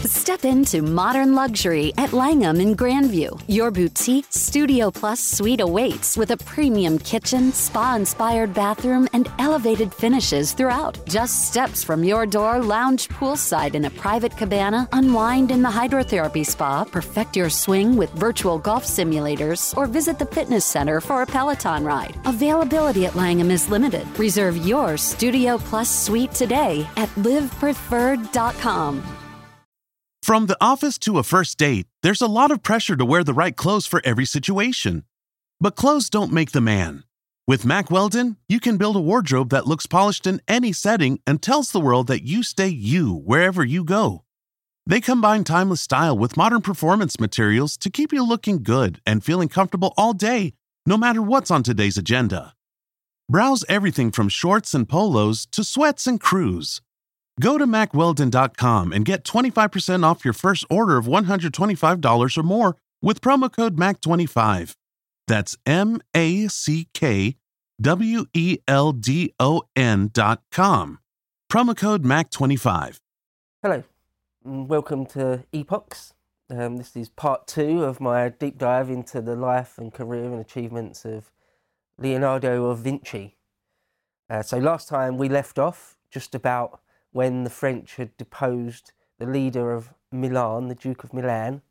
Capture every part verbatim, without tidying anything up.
Step into modern luxury at Langham in Grandview. Your boutique Studio Plus suite awaits with a premium kitchen, spa-inspired bathroom, and elevated finishes throughout. Just steps from your door, lounge poolside in a private cabana, unwind in the hydrotherapy spa, perfect your swing with virtual golf simulators, or visit the fitness center for a Peloton ride. Availability at Langham is limited. Reserve your Studio Plus suite today at live preferred dot com. From the office to a first date, there's a lot of pressure to wear the right clothes for every situation. But clothes don't make the man. With Mack Weldon, you can build a wardrobe that looks polished in any setting and tells the world that you stay you wherever you go. They combine timeless style with modern performance materials to keep you looking good and feeling comfortable all day, no matter what's on today's agenda. Browse everything from shorts and polos to sweats and crews. Go to mack weldon dot com and get twenty-five percent off your first order of one hundred twenty-five dollars or more with promo code M A C twenty-five. That's M A C K W E L D O N dot com. Promo code M A C twenty-five. Hello, and welcome to Epochs. Um, this is part two of my deep dive into the life and career and achievements of Leonardo da Vinci. Uh, so last time we left off just about when the French had deposed the leader of Milan, the Duke of Milan,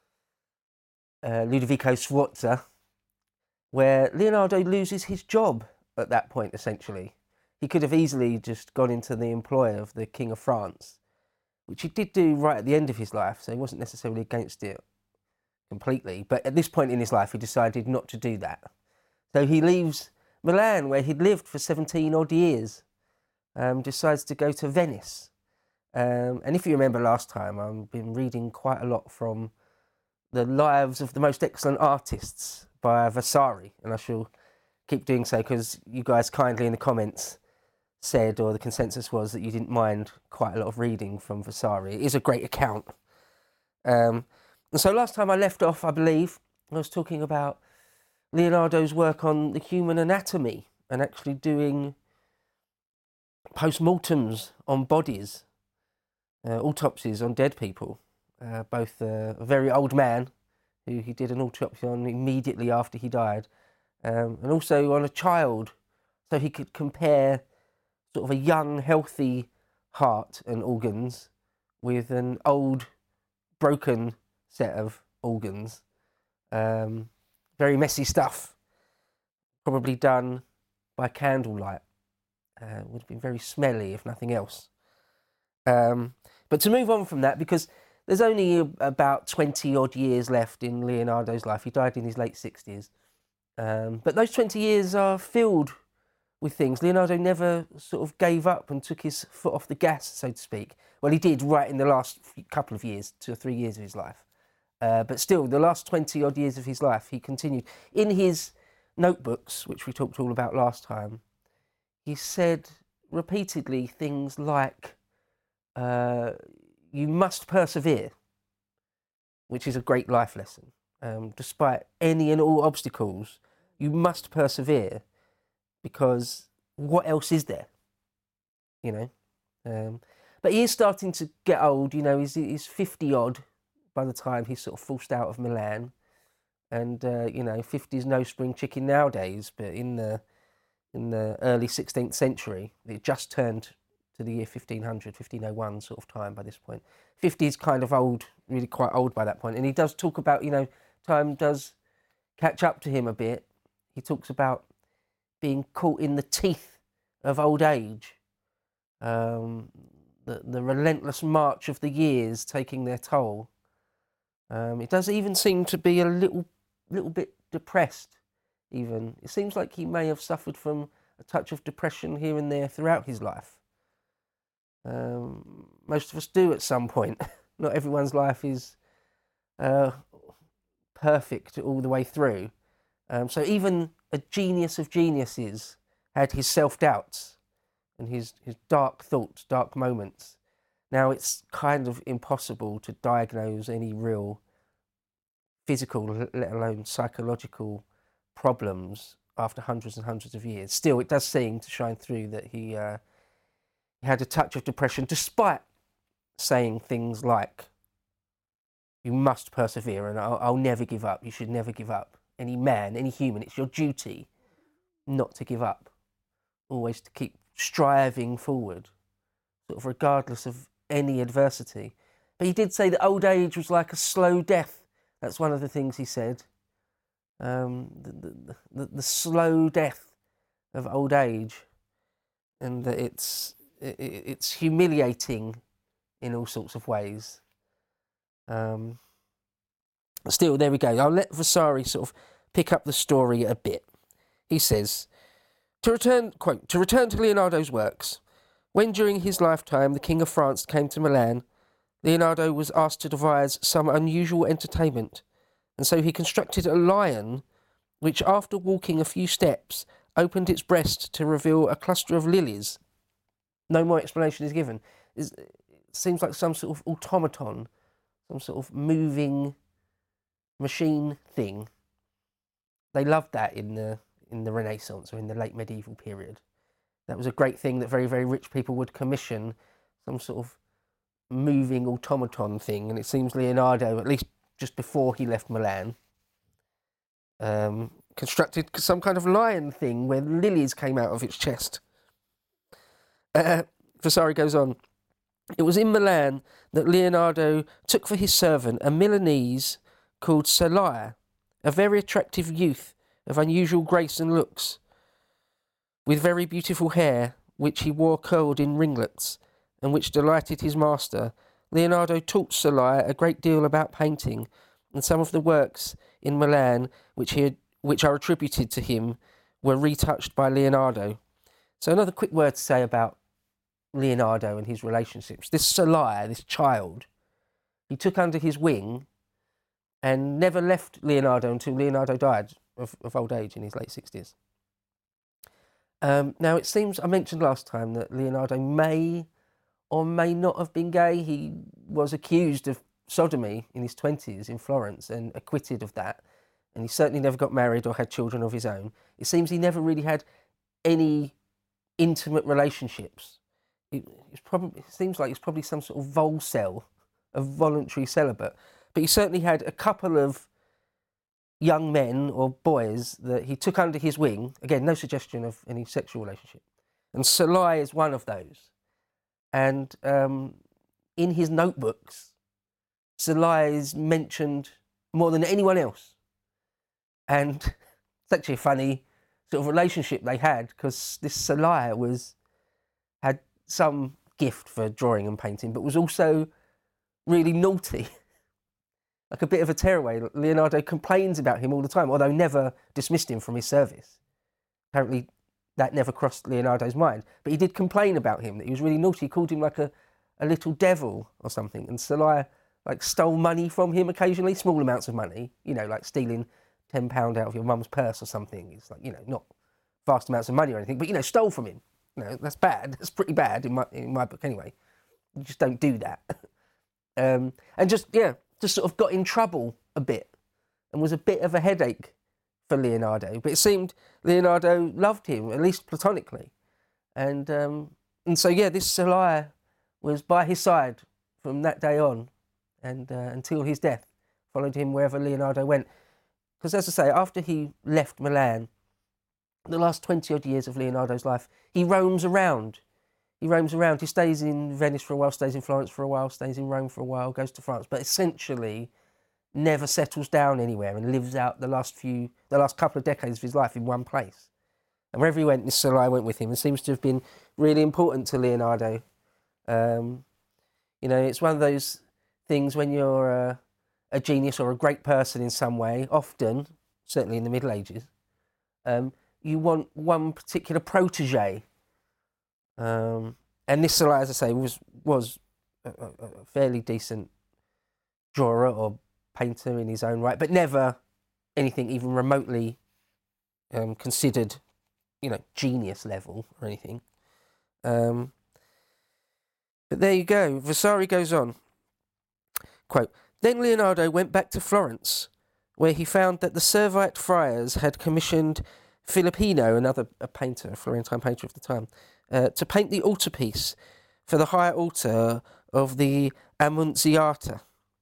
uh, Ludovico Sforza, where Leonardo loses his job at that point, essentially. He could have easily just gone into the employ of the King of France, which he did do right at the end of his life, so he wasn't necessarily against it completely. But at this point in his life, he decided not to do that. So he leaves Milan, where he'd lived for seventeen odd years, Um, decides to go to Venice. Um, and if you remember last time, I've been reading quite a lot from The Lives of the Most Excellent Artists by Vasari, and I shall keep doing so because you guys kindly in the comments said, or the consensus was, that you didn't mind quite a lot of reading from Vasari. It is a great account. Um, and so last time I left off, I believe, I was talking about Leonardo's work on the human anatomy and actually doing post-mortems on bodies, uh, autopsies on dead people, uh, both uh, a very old man, who he did an autopsy on immediately after he died, um, and also on a child, so he could compare sort of a young, healthy heart and organs with an old, broken set of organs. Um, very messy stuff, probably done by candlelight. Uh, would have been very smelly, if nothing else. Um, but to move on from that, because there's only a, about twenty odd years left in Leonardo's life. He died in his late sixties. Um, but those twenty years are filled with things. Leonardo never sort of gave up and took his foot off the gas, so to speak. Well, he did right in the last couple of years, two or three years of his life. Uh, but still, the last twenty odd years of his life, he continued. In his notebooks, which we talked all about last time, he said repeatedly things like, uh, you must persevere, which is a great life lesson. Um, despite any and all obstacles, you must persevere, because what else is there? You know? Um, but he is starting to get old, you know, he's, he's fifty odd by the time he's sort of forced out of Milan. And, uh, you know, fifty is no spring chicken nowadays, but in the in the early sixteenth century, it just turned to the year fifteen hundred, fifteen oh one sort of time by this point. fifty is kind of old, really quite old by that point. And he does talk about, you know, time does catch up to him a bit. He talks about being caught in the teeth of old age, um, the, the relentless march of the years taking their toll. Um, it does even seem to be a little, little bit depressed. Even it seems like he may have suffered from a touch of depression here and there throughout his life. Um, most of us do at some point. Not everyone's life is uh, perfect all the way through. Um, so even a genius of geniuses had his self-doubts and his, his dark thoughts, dark moments. Now, it's kind of impossible to diagnose any real physical, let alone psychological problems after hundreds and hundreds of years. Still, it does seem to shine through that he, uh, he had a touch of depression, despite saying things like, You must persevere, and I'll, I'll never give up. You should never give up. Any man, any human, it's your duty not to give up. Always to keep striving forward, sort of regardless of any adversity. But he did say that old age was like a slow death. That's one of the things he said. Um, the, the, the, the slow death of old age, and that it's it, it's humiliating in all sorts of ways. Um, still, there we go. I'll let Vasari sort of pick up the story a bit. He says, to return, quote, to return to Leonardo's works, when during his lifetime the King of France came to Milan, Leonardo was asked to devise some unusual entertainment, and so he constructed a lion which, after walking a few steps, opened its breast to reveal a cluster of lilies. No more explanation is given. It seems like some sort of automaton, some sort of moving machine thing. They loved that in the in the Renaissance or in the late medieval period. That was a great thing that very, very rich people would commission, some sort of moving automaton thing. And it seems Leonardo, at least just before he left Milan, um, constructed some kind of lion thing where lilies came out of its chest. Uh, Vasari goes on. It was in Milan that Leonardo took for his servant a Milanese called Salai, a very attractive youth of unusual grace and looks, with very beautiful hair, which he wore curled in ringlets, and which delighted his master. Leonardo taught Salai a great deal about painting, and some of the works in Milan which he had, which are attributed to him were retouched by Leonardo. So another quick word to say about Leonardo and his relationships. This Salai, this child, he took under his wing and never left Leonardo until Leonardo died of, of old age in his late sixties. Um, now, it seems, I mentioned last time that Leonardo may or may not have been gay. He was accused of sodomy in his twenties in Florence and acquitted of that. And he certainly never got married or had children of his own. It seems he never really had any intimate relationships. It, it's probably, it seems like it's probably some sort of volcel, a voluntary celibate. But he certainly had a couple of young men or boys that he took under his wing. Again, no suggestion of any sexual relationship. And Salai is one of those. And um, in his notebooks, Salai is mentioned more than anyone else. And it's actually a funny sort of relationship they had, because this Salai was had some gift for drawing and painting, but was also really naughty. Like a bit of a tearaway. Leonardo complains about him all the time, although never dismissed him from his service. Apparently that never crossed Leonardo's mind. But he did complain about him, that he was really naughty. He called him like a, a little devil or something. And Salai like stole money from him occasionally, small amounts of money, you know, like stealing ten pounds out of your mum's purse or something. It's like, you know, not vast amounts of money or anything, but, you know, stole from him. You know, that's bad. That's pretty bad in my in my book anyway. You just don't do that. um, and just, yeah, just sort of got in trouble a bit and was a bit of a headache for Leonardo. But it seemed Leonardo loved him, at least platonically. And um, and so, yeah, this Salai was by his side from that day on and uh, until his death, followed him wherever Leonardo went. Because, as I say, after he left Milan, the last twenty-odd years of Leonardo's life, he roams around. He roams around. He stays in Venice for a while, stays in Florence for a while, stays in Rome for a while, goes to France, but essentially never settles down anywhere and lives out the last few, the last couple of decades of his life in one place. And wherever he went, this Salai went with him, and seems to have been really important to Leonardo. Um, you know, it's one of those things when you're a, a genius or a great person in some way, often, certainly in the Middle Ages, um, you want one particular protege. Um, and this Salai, as I say, was was a, a fairly decent drawer or painter in his own right, but never anything even remotely um, considered, you know, genius level or anything. Um, but there you go. Vasari goes on. Quote, then Leonardo went back to Florence, where he found that the Servite friars had commissioned Filippino, another a painter, a Florentine painter of the time, uh, to paint the altarpiece for the high altar of the Annunziata.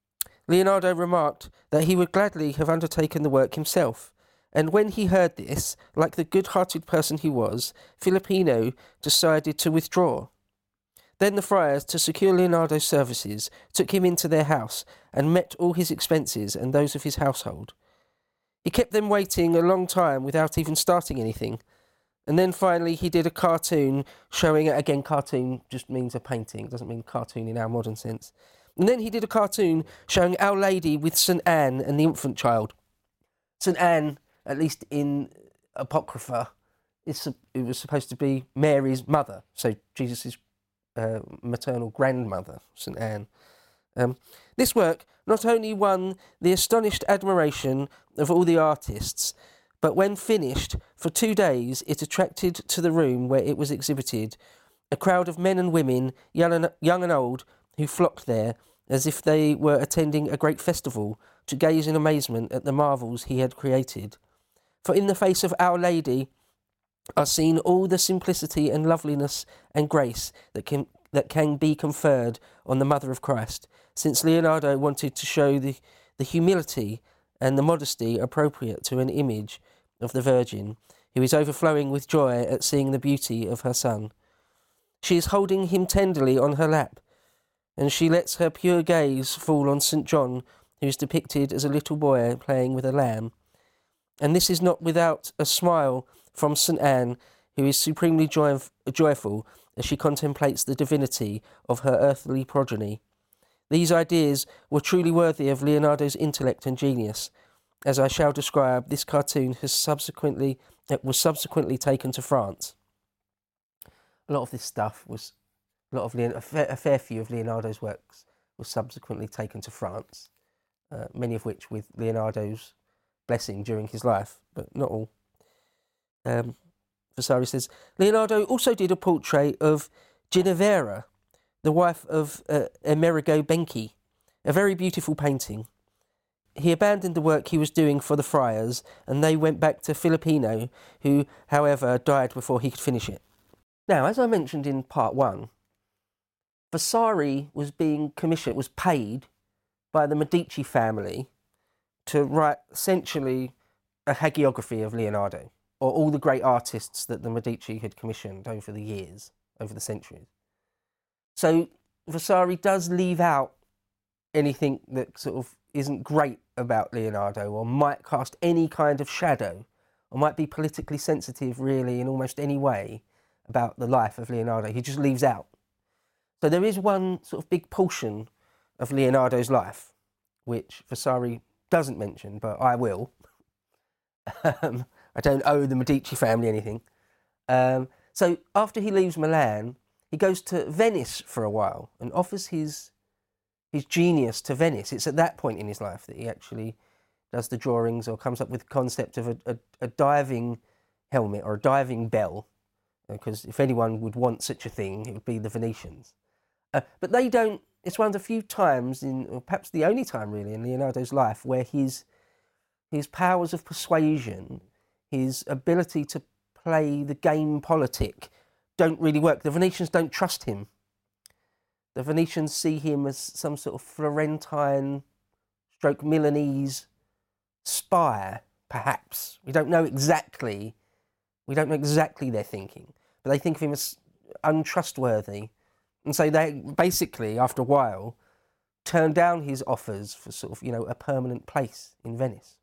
Leonardo remarked that he would gladly have undertaken the work himself, and when he heard this, like the good-hearted person he was, Filippino decided to withdraw. Then the friars, to secure Leonardo's services, took him into their house and met all his expenses and those of his household. He kept them waiting a long time without even starting anything, and then finally he did a cartoon showing, again, cartoon just means a painting, doesn't mean cartoon in our modern sense. And then he did a cartoon showing Our Lady with Saint Anne and the infant child. Saint Anne, at least in Apocrypha, is, it was supposed to be Mary's mother, so Jesus' uh, maternal grandmother, Saint Anne. Um, this work not only won the astonished admiration of all the artists, but when finished, for two days it attracted to the room where it was exhibited a crowd of men and women, young and, young and old, who flocked there as if they were attending a great festival to gaze in amazement at the marvels he had created. For in the face of Our Lady are seen all the simplicity and loveliness and grace that can that can be conferred on the Mother of Christ, since Leonardo wanted to show the, the humility and the modesty appropriate to an image of the Virgin, who is overflowing with joy at seeing the beauty of her Son. She is holding him tenderly on her lap, and she lets her pure gaze fall on Saint John, who is depicted as a little boy playing with a lamb. And this is not without a smile from Saint Anne, who is supremely joy- joyful as she contemplates the divinity of her earthly progeny. These ideas were truly worthy of Leonardo's intellect and genius. As I shall describe, this cartoon has subsequently it was subsequently taken to France. A lot of this stuff was, a lot of Leon, a, fair, a fair few of Leonardo's works was subsequently taken to France, uh, many of which with Leonardo's blessing during his life, but not all. Um, Vasari says, Leonardo also did a portrait of Ginevra, the wife of uh, Amerigo Benchi, a very beautiful painting. He abandoned the work he was doing for the friars, and they went back to Filippino, who, however, died before he could finish it. Now, as I mentioned in part one, Vasari was being commissioned, was paid by the Medici family to write essentially a hagiography of Leonardo, or all the great artists that the Medici had commissioned over the years, over the centuries. So Vasari does leave out anything that sort of isn't great about Leonardo, or might cast any kind of shadow, or might be politically sensitive really in almost any way about the life of Leonardo. He just leaves out. So there is one sort of big portion of Leonardo's life, which Vasari doesn't mention, but I will. um, I don't owe the Medici family anything. Um, so after he leaves Milan, he goes to Venice for a while and offers his his genius to Venice. It's at that point in his life that he actually does the drawings or comes up with the concept of a, a, a diving helmet or a diving bell, because if anyone would want such a thing, it would be the Venetians. Uh, but they don't, it's one of the few times, in, or perhaps the only time really, in Leonardo's life where his, his powers of persuasion, his ability to play the game politic don't really work. The Venetians don't trust him. The Venetians see him as some sort of Florentine stroke Milanese spy, perhaps. We don't know exactly, we don't know exactly their thinking, but they think of him as untrustworthy. And so they basically, after a while, turn down his offers for sort of, you know, a permanent place in Venice.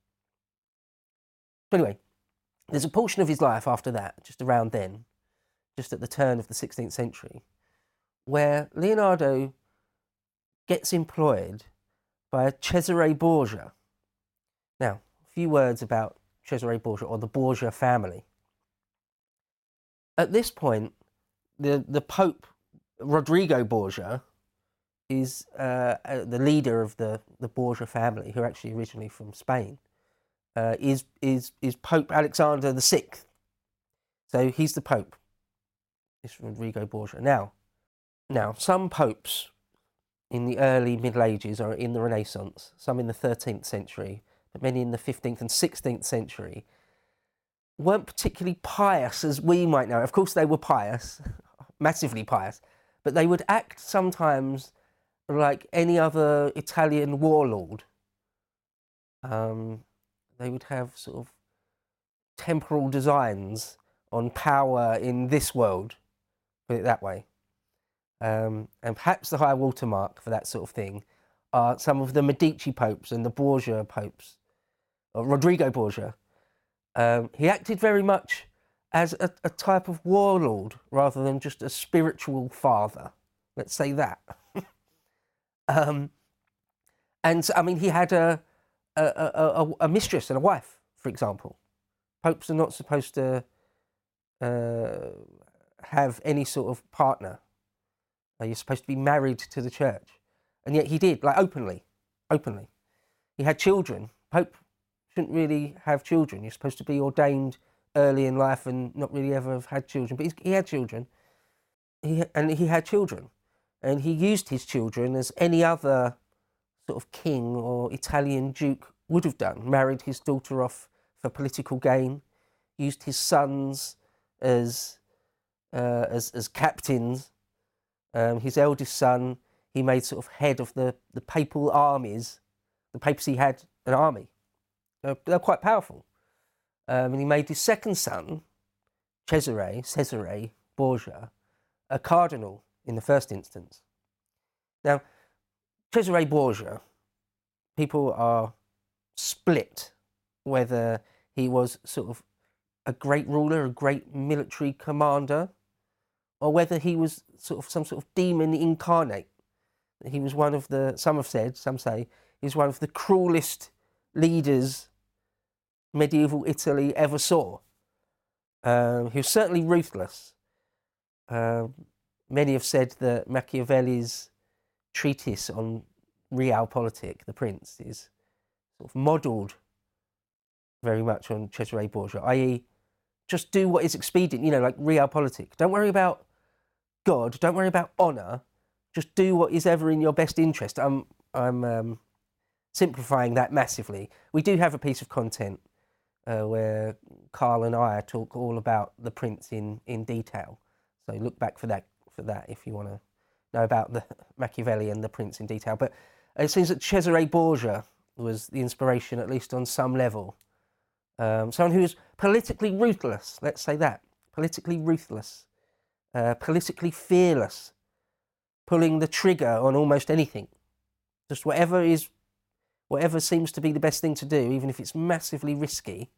So anyway, there's a portion of his life after that, just around then, just at the turn of the sixteenth century, where Leonardo gets employed by Cesare Borgia. Now, a few words about Cesare Borgia, or the Borgia family. At this point, the, the Pope, Rodrigo Borgia, is uh, uh, the leader of the, the Borgia family, who are actually originally from Spain, uh, is, is, is Pope Alexander the Sixth. So he's the Pope. It's Rodrigo Borgia. Now, now, some popes in the early Middle Ages or in the Renaissance, some in the thirteenth century, but many in the fifteenth and sixteenth century, weren't particularly pious as we might know. Of course they were pious, massively pious, but they would act sometimes like any other Italian warlord, um, they would have sort of temporal designs on power in this world, put it that way. Um, and perhaps the high watermark for that sort of thing are some of the Medici popes and the Borgia popes, or Rodrigo Borgia. Um, he acted very much as a, a type of warlord rather than just a spiritual father. Let's say that. um, and I mean, he had a a, a, a a mistress and a wife, for example. Popes are not supposed to uh, have any sort of partner. You're supposed to be married to the church. And yet he did, like openly, openly. He had children. Pope shouldn't really have children. You're supposed to be ordained early in life and not really ever have had children. But he's, he had children. He, and he had children. And he used his children as any other sort of king or Italian duke would have done. Married his daughter off for political gain. Used his sons as, uh, as, as captains. Um, his eldest son, he made sort of head of the, the papal armies. The papacy had an army. They're, they're quite powerful. Um, and he made his second son, Cesare, Cesare Borgia, a cardinal in the first instance. Now, Cesare Borgia, people are split whether he was sort of a great ruler, a great military commander, or whether he was sort of some sort of demon incarnate. He was one of the, some have said, some say, he was one of the cruelest leaders medieval Italy ever saw. Um, he was certainly ruthless. Um, many have said that Machiavelli's treatise on realpolitik, The Prince, is sort of modelled very much on Cesare Borgia, that is, just do what is expedient, you know, like realpolitik. Don't worry about God, don't worry about honour, just do what is ever in your best interest. I'm, I'm um, simplifying that massively. We do have a piece of content uh, where Carl and I talk all about The Prince in, in detail. So look back for that for that if you want to know about the Machiavelli and The Prince in detail. But it seems that Cesare Borgia was the inspiration, at least on some level. Um, someone who was politically ruthless, let's say that, politically ruthless. Uh, politically fearless, pulling the trigger on almost anything. Just whatever is, whatever seems to be the best thing to do, even if it's massively risky,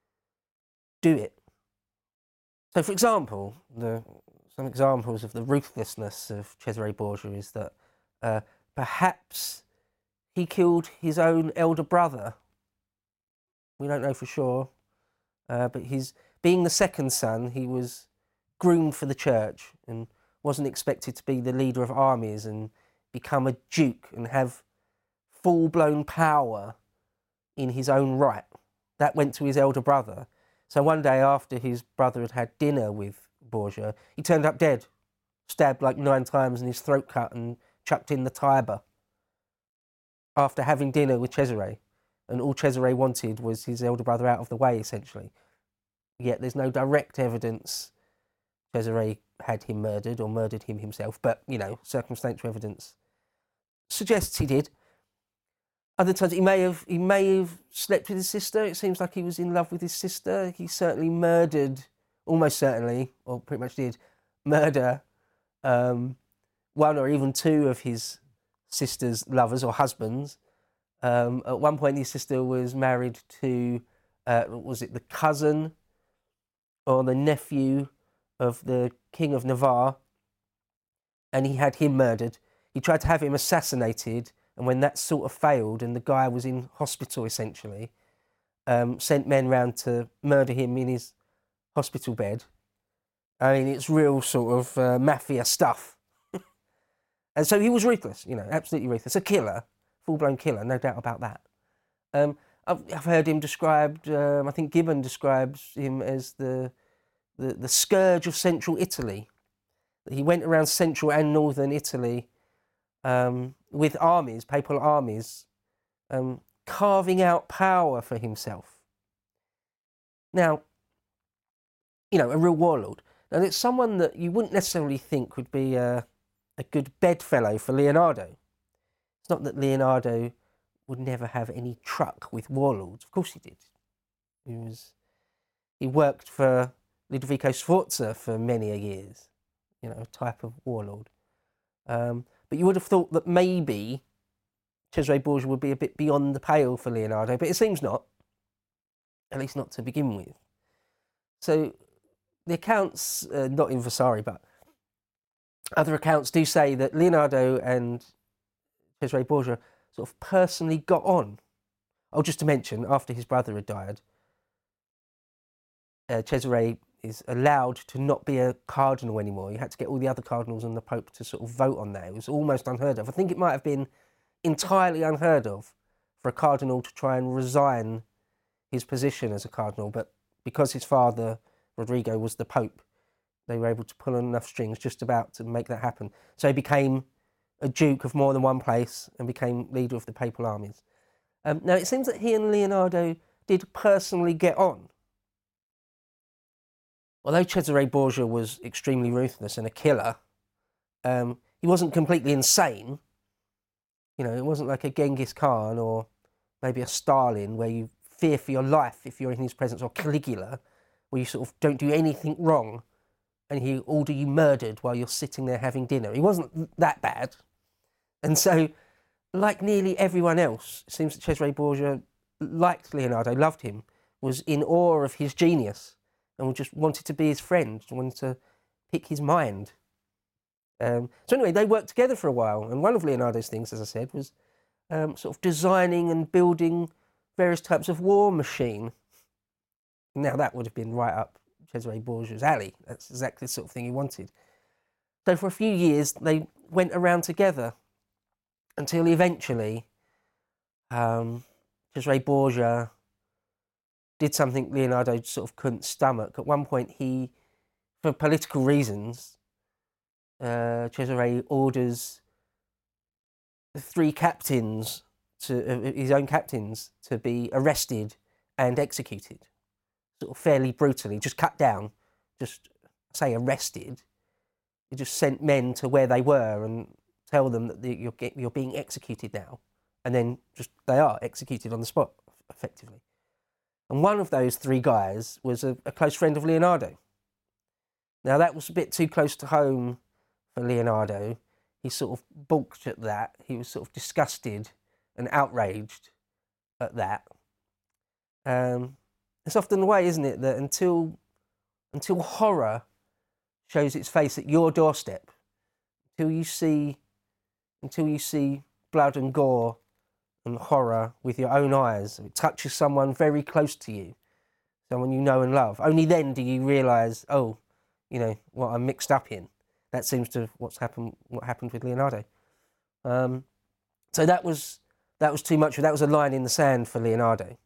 do it. So, for example, the, some examples of the ruthlessness of Cesare Borgia is that uh, perhaps he killed his own elder brother. We don't know for sure, uh, but his being the second son, he was groomed for the church and wasn't expected to be the leader of armies and become a duke and have full-blown power in his own right. That went to his elder brother. So one day after his brother had had dinner with Borgia, he turned up dead, stabbed like nine times and his throat cut and chucked in the Tiber after having dinner with Cesare. And all Cesare wanted was his elder brother out of the way, essentially. Yet there's no direct evidence Cesare had him murdered or murdered him himself, but, you know, circumstantial evidence suggests he did. Other times he may have he may have slept with his sister. It seems like he was in love with his sister. He certainly murdered, almost certainly, or pretty much did, murder um, one or even two of his sister's lovers or husbands. Um, at one point his sister was married to, uh, was it the cousin or the nephew of the King of Navarre, and he had him murdered. He tried to have him assassinated, and when that sort of failed and the guy was in hospital essentially, um, sent men round to murder him in his hospital bed. I mean, it's real sort of uh, mafia stuff. And so he was ruthless, you know, absolutely ruthless. A killer, full-blown killer, no doubt about that. Um, I've, I've heard him described, um, I think Gibbon describes him as the The, the scourge of central Italy. He went around central and northern Italy um, with armies, papal armies, um, carving out power for himself. Now, you know, a real warlord. And it's someone that you wouldn't necessarily think would be a, a good bedfellow for Leonardo. It's not that Leonardo would never have any truck with warlords. Of course he did. He was, he worked for Ludovico Sforza for many a years, you know, a type of warlord. Um, but you would have thought that maybe Cesare Borgia would be a bit beyond the pale for Leonardo, but it seems not, at least not to begin with. So the accounts, uh, not in Vasari, but other accounts do say that Leonardo and Cesare Borgia sort of personally got on. Oh, just to mention, after his brother had died, uh, Cesare is allowed to not be a cardinal anymore. You had to get all the other cardinals and the Pope to sort of vote on that. It was almost unheard of. I think it might have been entirely unheard of for a cardinal to try and resign his position as a cardinal, but because his father, Rodrigo, was the Pope, they were able to pull on enough strings just about to make that happen. So he became a duke of more than one place and became leader of the papal armies. Um, now, it seems that he and Leonardo did personally get on. Although Cesare Borgia was extremely ruthless and a killer, um, he wasn't completely insane. You know, it wasn't like a Genghis Khan or maybe a Stalin where you fear for your life if you're in his presence, or Caligula, where you sort of don't do anything wrong and he order you murdered while you're sitting there having dinner. He wasn't that bad. And so, like nearly everyone else, it seems that Cesare Borgia liked Leonardo, loved him, was in awe of his genius, and just wanted to be his friend, wanted to pick his mind. Um, so anyway, they worked together for a while, and one of Leonardo's things, as I said, was um, sort of designing and building various types of war machine. Now that would have been right up Cesare Borgia's alley. That's exactly the sort of thing he wanted. So for a few years, they went around together until eventually um, Cesare Borgia did something Leonardo sort of couldn't stomach. At one point, he, for political reasons, uh, Cesare orders the three captains, to uh, his own captains, to be arrested and executed, sort of fairly brutally, just cut down, just say arrested. He just sent men to where they were and tell them that you're, you're being executed now. And then just they are executed on the spot, effectively. And one of those three guys was a, a close friend of Leonardo. Now, that was a bit too close to home for Leonardo. He sort of balked at that. He was sort of disgusted and outraged at that. Um, it's often the way, isn't it, that until, until horror shows its face at your doorstep, until you see, until you see blood and gore and horror with your own eyes, it touches someone very close to you, someone you know and love, only then do you realise, oh, you know, what I'm mixed up in. That seems to what's happened. What happened with Leonardo. Um, so that was that was too much. That was a line in the sand for Leonardo.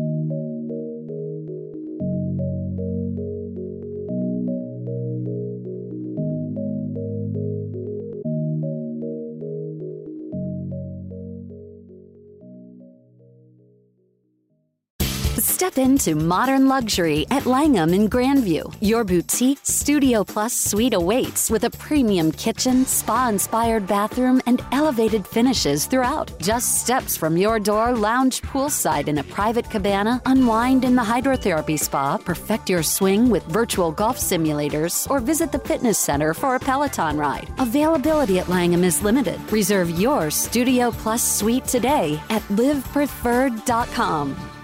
Step into modern luxury at Langham in Grandview. Your boutique Studio Plus suite awaits with a premium kitchen, spa-inspired bathroom, and elevated finishes throughout. Just steps from your door, lounge poolside in a private cabana, unwind in the hydrotherapy spa, perfect your swing with virtual golf simulators, or visit the fitness center for a Peloton ride. Availability at Langham is limited. Reserve your Studio Plus suite today at live preferred dot com.